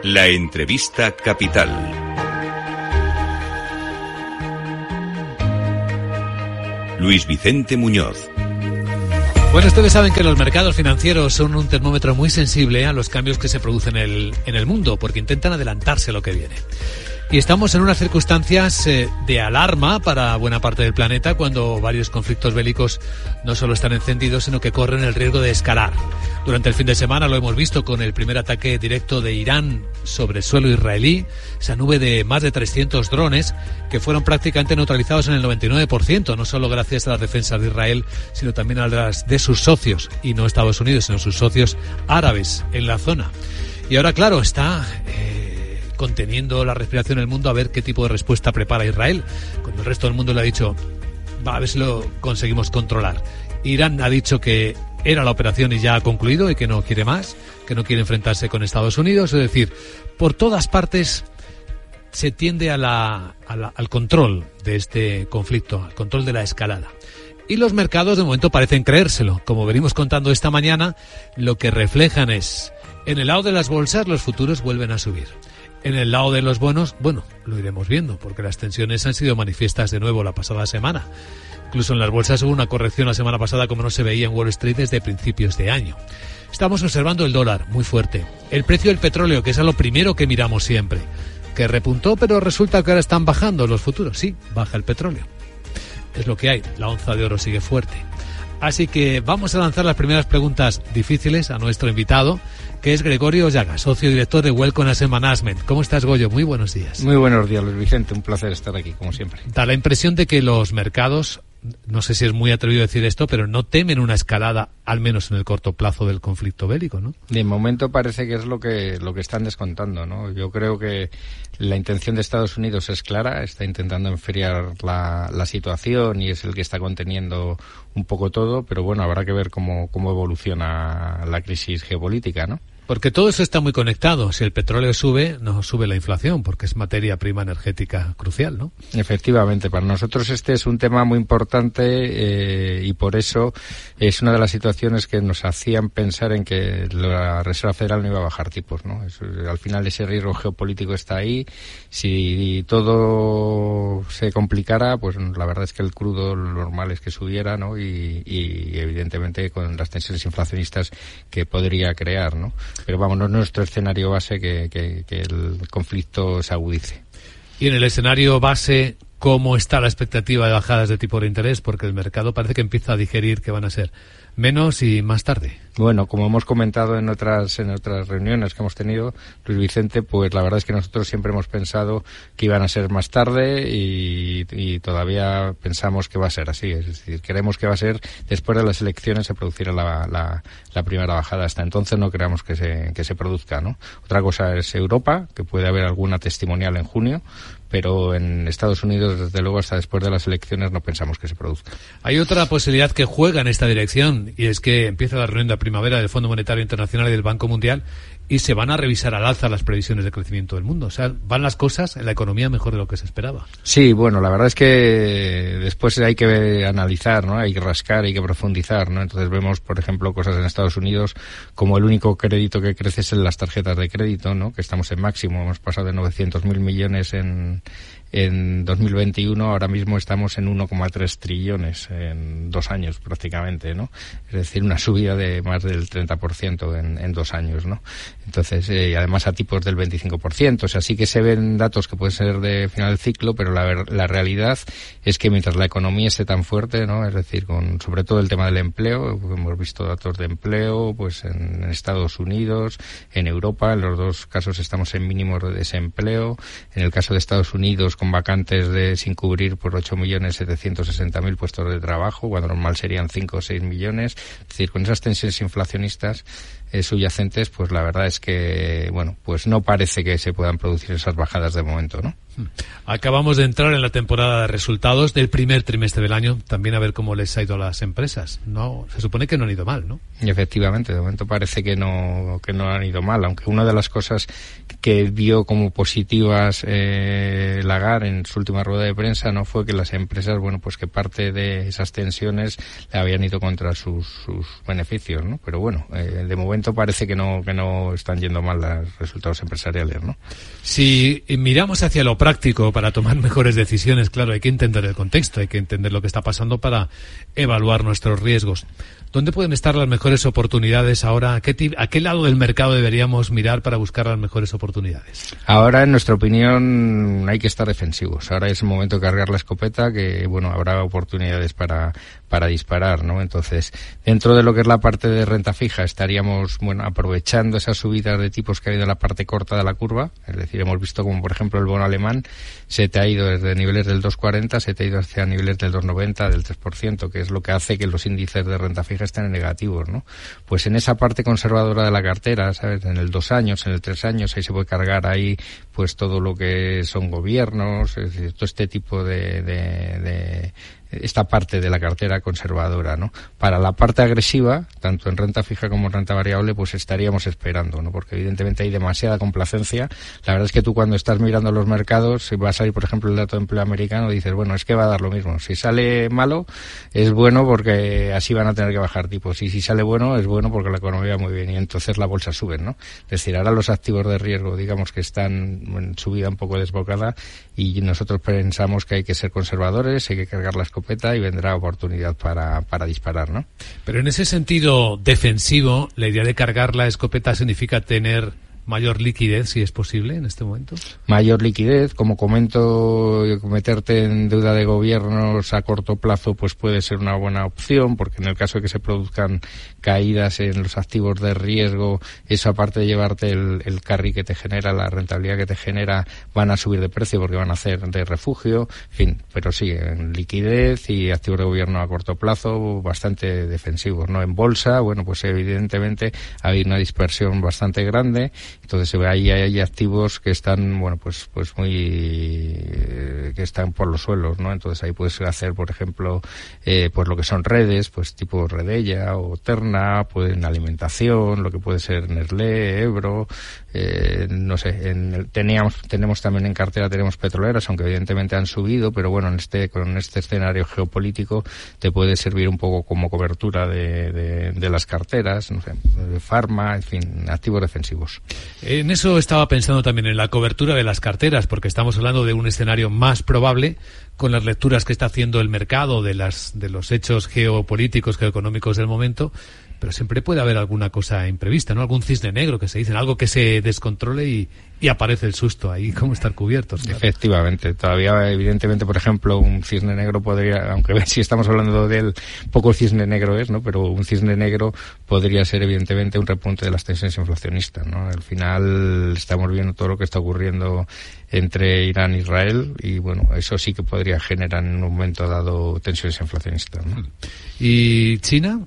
La entrevista capital. Luis Vicente Muñoz. Bueno, ustedes saben que los mercados financieros son un termómetro muy sensible a los cambios que se producen en el mundo, porque intentan adelantarse a lo que viene. Y estamos en unas circunstancias de alarma para buena parte del planeta, cuando varios conflictos bélicos no solo están encendidos, sino que corren el riesgo de escalar. Durante el fin de semana lo hemos visto con el primer ataque directo de Irán sobre suelo israelí, esa nube de más de 300 drones que fueron prácticamente neutralizados en el 99%, no solo gracias a las defensas de Israel, sino también a las de sus socios, y no Estados Unidos, sino sus socios árabes en la zona. Y ahora, claro, está conteniendo la respiración en el mundo a ver qué tipo de respuesta prepara Israel, cuando el resto del mundo le ha dicho, a ver si lo conseguimos controlar. Irán ha dicho que era la operación y ya ha concluido y que no quiere más, que no quiere enfrentarse con Estados Unidos. Es decir, por todas partes se tiende al control de este conflicto, al control de la escalada. Y los mercados de momento parecen creérselo. Como venimos contando esta mañana, lo que reflejan es, en el lado de las bolsas los futuros vuelven a subir. En el lado de los bonos, bueno, lo iremos viendo, porque las tensiones han sido manifiestas de nuevo la pasada semana. Incluso en las bolsas hubo una corrección la semana pasada como no se veía en Wall Street desde principios de año. Estamos observando el dólar, muy fuerte. El precio del petróleo, que es a lo primero que miramos siempre, que repuntó, pero resulta que ahora están bajando los futuros. Sí, baja el petróleo. Es lo que hay, la onza de oro sigue fuerte. Así que vamos a lanzar las primeras preguntas difíciles a nuestro invitado, que es Gregorio Llaga, socio director de Welcome Asset Management. ¿Cómo estás, Goyo? Muy buenos días. Muy buenos días, Luis Vicente. Un placer estar aquí, como siempre. Da la impresión de que los mercados, no sé si es muy atrevido decir esto, pero no temen una escalada, al menos en el corto plazo, del conflicto bélico, ¿no? De momento parece que es lo que están descontando, ¿no? Yo creo que la intención de Estados Unidos es clara, está intentando enfriar la situación y es el que está conteniendo un poco todo, pero bueno, habrá que ver cómo evoluciona la crisis geopolítica, ¿no? Porque todo eso está muy conectado. Si el petróleo sube, no sube la inflación, porque es materia prima energética crucial, ¿no? Efectivamente, para nosotros este es un tema muy importante y por eso es una de las situaciones que nos hacían pensar en que la Reserva Federal no iba a bajar tipos, ¿no? Al final ese riesgo geopolítico está ahí. Si todo se complicara, pues la verdad es que el crudo lo normal es que subiera, ¿no? Y evidentemente con las tensiones inflacionistas que podría crear, ¿no? Pero vamos, no es nuestro escenario base que el conflicto se agudice. Y en el escenario base, ¿cómo está la expectativa de bajadas de tipo de interés? Porque el mercado parece que empieza a digerir que van a ser menos y más tarde. Bueno, como hemos comentado en otras reuniones que hemos tenido, Luis Vicente, pues la verdad es que nosotros siempre hemos pensado que iban a ser más tarde y todavía pensamos que va a ser así. Es decir, queremos que va a ser después de las elecciones se producirá la primera bajada. Hasta entonces no creamos que se produzca, ¿no? Otra cosa es Europa, que puede haber alguna testimonial en junio, pero en Estados Unidos, desde luego, hasta después de las elecciones no pensamos que se produzca. Hay otra posibilidad que juega en esta dirección, y es que empieza la reunión de primavera del Fondo Monetario Internacional y del Banco Mundial, y se van a revisar al alza las previsiones de crecimiento del mundo. O sea, van las cosas en la economía mejor de lo que se esperaba. Sí, bueno, la verdad es que después hay que analizar, ¿no? Hay que rascar, hay que profundizar, ¿no? Entonces vemos, por ejemplo, cosas en Estados Unidos como el único crédito que crece es en las tarjetas de crédito, ¿no? Que estamos en máximo, hemos pasado de 900.000 millones en 2021, ahora mismo estamos en 1,3 trillones en 2 años prácticamente, ¿no? Es decir, una subida de más del 30% en 2 años, ¿no? Entonces, además a tipos del 25%, o sea, sí que se ven datos que pueden ser de final del ciclo, pero la realidad es que mientras la economía esté tan fuerte, ¿no? Es decir, sobre todo el tema del empleo, hemos visto datos de empleo, pues en Estados Unidos, en Europa, en los dos casos estamos en mínimos de desempleo, en el caso de Estados Unidos con vacantes sin cubrir por 8.760.000 puestos de trabajo, cuando normal serían 5 o 6 millones. Es decir, con esas tensiones inflacionistas subyacentes, pues la verdad es que, bueno, pues no parece que se puedan producir esas bajadas de momento, ¿no? Acabamos de entrar en la temporada de resultados del primer trimestre del año, también a ver cómo les ha ido a las empresas. No, se supone que no han ido mal, ¿no? Y efectivamente, de momento parece que no han ido mal, aunque una de las cosas que vio como positivas Lagarde en su última rueda de prensa no fue que las empresas, bueno, pues que parte de esas tensiones le habían ido contra sus beneficios, ¿no? Pero bueno, de momento parece que no están yendo mal los resultados empresariales, ¿no? Si miramos hacia lo práctico para tomar mejores decisiones, claro, hay que entender el contexto, hay que entender lo que está pasando para evaluar nuestros riesgos. ¿Dónde pueden estar las mejores oportunidades ahora? ¿A qué lado del mercado deberíamos mirar para buscar las mejores oportunidades? Ahora, en nuestra opinión, hay que estar defensivos. Ahora es el momento de cargar la escopeta, que bueno, habrá oportunidades para disparar, ¿no? Entonces, dentro de lo que es la parte de renta fija, estaríamos, bueno, aprovechando esas subidas de tipos que ha habido en la parte corta de la curva. Es decir, hemos visto como, por ejemplo, el bono alemán se te ha ido desde niveles del 2,40, se te ha ido hacia niveles del 2,90, del 3%, que es lo que hace que los índices de renta fija estén en negativos, ¿no? Pues en esa parte conservadora de la cartera, ¿sabes? En el 2 años, en el 3 años, ahí se puede cargar ahí, pues todo lo que son gobiernos, es decir, todo este tipo de esta parte de la cartera conservadora, ¿no? Para la parte agresiva, tanto en renta fija como en renta variable, pues estaríamos esperando, ¿no? Porque evidentemente hay demasiada complacencia. La verdad es que tú cuando estás mirando los mercados, si va a salir, por ejemplo, el dato de empleo americano, dices, bueno, es que va a dar lo mismo. Si sale malo, es bueno porque así van a tener que bajar tipos. Y si sale bueno, es bueno porque la economía va muy bien y entonces la bolsa sube, ¿no? Es decir, ahora los activos de riesgo, digamos que están en subida un poco desbocada y nosotros pensamos que hay que ser conservadores, hay que cargar las escopeta y vendrá oportunidad para disparar, ¿no? Pero en ese sentido defensivo, la idea de cargar la escopeta significa tener mayor liquidez, si es posible, en este momento. Mayor liquidez, como comento, meterte en deuda de gobiernos a corto plazo pues puede ser una buena opción, porque en el caso de que se produzcan caídas en los activos de riesgo, eso aparte de llevarte el carry que te genera, la rentabilidad que te genera, van a subir de precio porque van a hacer de refugio, en fin, pero sí, en liquidez y activos de gobierno a corto plazo bastante defensivos, ¿no? En bolsa, bueno, pues evidentemente hay una dispersión bastante grande. Entonces ahí hay activos que están, bueno, pues muy, que están por los suelos, ¿no? Entonces ahí puedes hacer, por ejemplo, pues lo que son redes, pues tipo Redella o Terna, pues en alimentación, lo que puede ser Nestlé, Ebro, no sé, tenemos también en cartera, tenemos petroleras, aunque evidentemente han subido, pero bueno, con este escenario geopolítico te puede servir un poco como cobertura de las carteras, no sé, de farma, en fin, activos defensivos. En eso estaba pensando también, en la cobertura de las carteras, porque estamos hablando de un escenario más probable con las lecturas que está haciendo el mercado de los hechos geopolíticos, geoeconómicos del momento, pero siempre puede haber alguna cosa imprevista, ¿no? Algún cisne negro que se dice, algo que se descontrole y aparece el susto. Ahí, ¿cómo estar cubiertos? Claro. Efectivamente. Todavía, evidentemente, por ejemplo, un cisne negro podría, aunque si estamos hablando de él, poco cisne negro es, ¿no? Pero un cisne negro podría ser, evidentemente, un repunte de las tensiones inflacionistas, ¿no? Al final estamos viendo todo lo que está ocurriendo entre Irán e Israel y, bueno, eso sí que podría generar en un momento dado tensiones inflacionistas, ¿no? Y China,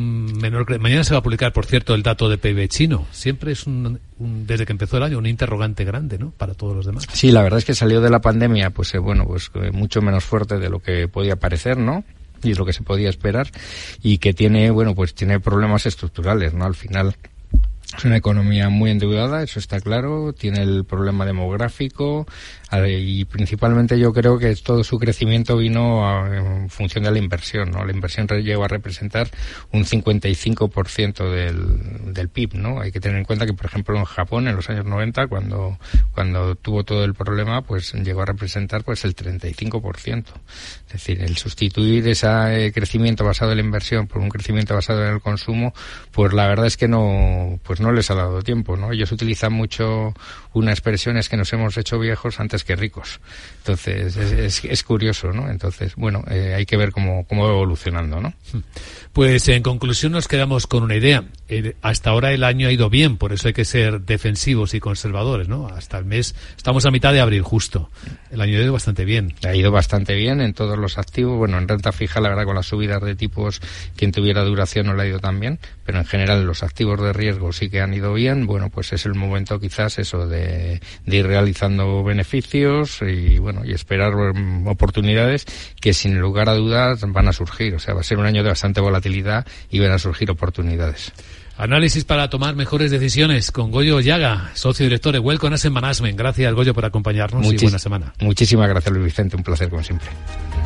mañana se va a publicar, por cierto, el dato de PIB chino. Siempre es desde que empezó el año, un interrogante grande, ¿no? Para todos los demás. Sí, la verdad es que salió de la pandemia, pues mucho menos fuerte de lo que podía parecer, ¿no? Y es lo que se podía esperar, y que tiene problemas estructurales, ¿no? Al final es una economía muy endeudada, eso está claro, tiene el problema demográfico y principalmente yo creo que todo su crecimiento vino en función de la inversión, ¿no? La inversión llegó a representar un 55% del PIB, ¿no? Hay que tener en cuenta que, por ejemplo, en Japón, en los años 90, cuando tuvo todo el problema, pues llegó a representar pues el 35%. Es decir, el sustituir ese crecimiento basado en la inversión por un crecimiento basado en el consumo, pues la verdad es que no les ha dado tiempo, ¿no? Ellos utilizan mucho una expresión, es que nos hemos hecho viejos antes que ricos. Entonces, es curioso, ¿no? Entonces, bueno, hay que ver cómo va evolucionando, ¿no? Pues en conclusión nos quedamos con una idea. hasta ahora el año ha ido bien, por eso hay que ser defensivos y conservadores, ¿no? Hasta el mes, estamos a mitad de abril justo. El año ha ido bastante bien. Ha ido bastante bien en todos los activos. Bueno, en renta fija, la verdad, con las subidas de tipos, quien tuviera duración no le ha ido tan bien, pero en general los activos de riesgo sí que han ido bien. Bueno, pues es el momento quizás eso de ir realizando beneficios y bueno, y esperar oportunidades que sin lugar a dudas van a surgir. O sea, va a ser un año de bastante volatilidad y van a surgir oportunidades. Análisis para tomar mejores decisiones con Goyo Llaga, socio director de Wealth Asset Management. Gracias, Goyo, por acompañarnos y buena semana. Muchísimas gracias, Luis Vicente. Un placer, como siempre.